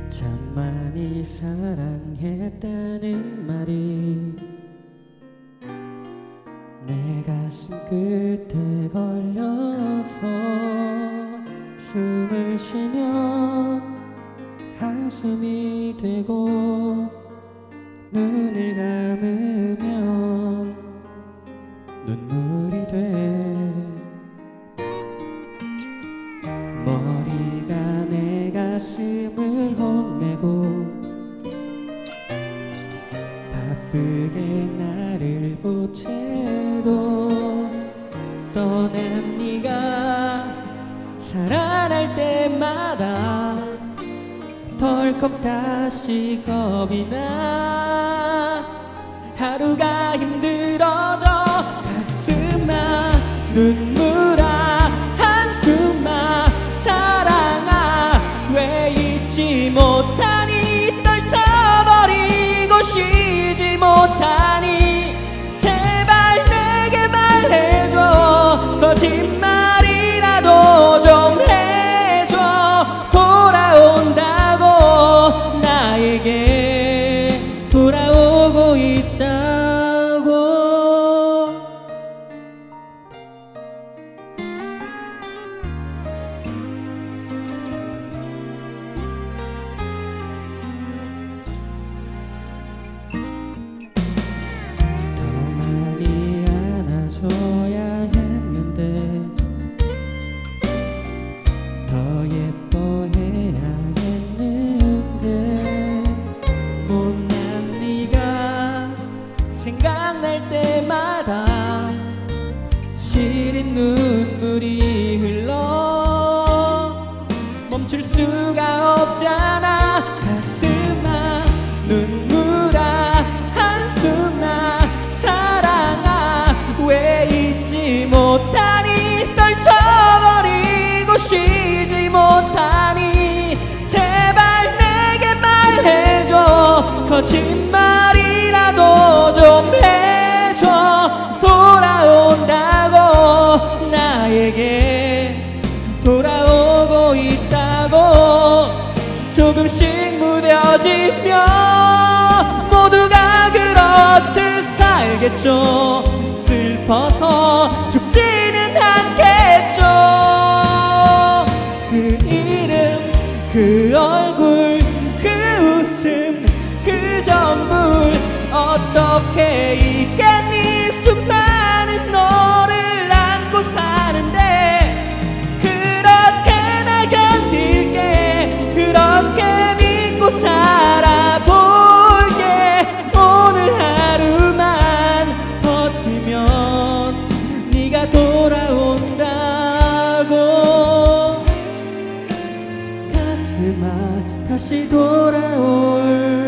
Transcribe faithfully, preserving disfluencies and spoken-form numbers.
참 많이 사랑했다는 말이 내 가슴 끝에 걸려서 숨을 쉬면 한숨이 되고 눈을 감으면 눈물이 돼. 머리가 내 가슴을 혼내고 바쁘게 나를 보채도 떠난 네가 살아날 때마다 덜컥 다시 겁이 나. 하루가 힘들어져. 가슴아 눈물아 한숨아 사랑아 왜 잊지 못하니 떨쳐버리고 쉬지 못하니 제발 내게 말해줘. 거짓말이라도 좀 해줘. 돌아온다고 나에게 돌아오고 있다고. 더 많이 안아줘야 했는데 더 예뻐해야 했는데 못난 네가 생각날 때마다 시린 눈물이 흘러 멈출 수가 없잖아. 가슴아 눈물아 한숨아 사랑아 왜 잊지 못하니 떨쳐버리고 쉬지 못하니 제발 내게 말해줘. 거짓말이라도 좀 해줘. 돌아온다고 나에게 돌아오고 있다고. 조금씩 무뎌지며 모두가 그렇듯 살겠죠. 슬퍼서 죽지는 않겠죠. 그 이름 그 얼굴 그 웃음 그 전부 어떻게 있겠니. 수많은 너를 안고 사는데 그렇게 나 견딜게. 그렇게 믿고 살아볼게. 오늘 하루만 버티면 네가 돌아온다고. 가슴아 다시 돌아올